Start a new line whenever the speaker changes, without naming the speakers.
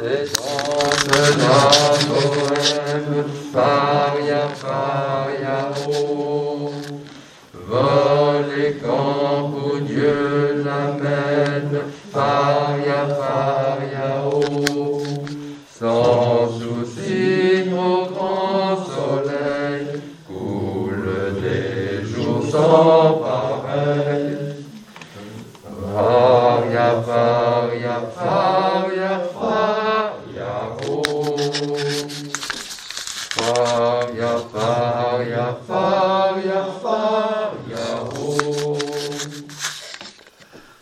et danse la bohème, faria, faria, oh. Vole et camp où Dieu l'amène, faria, faria, oh. Sans souci au grand soleil, coule des jours sans pareil. Faria, faria, faria, faria, oh. Faria, faria, faria.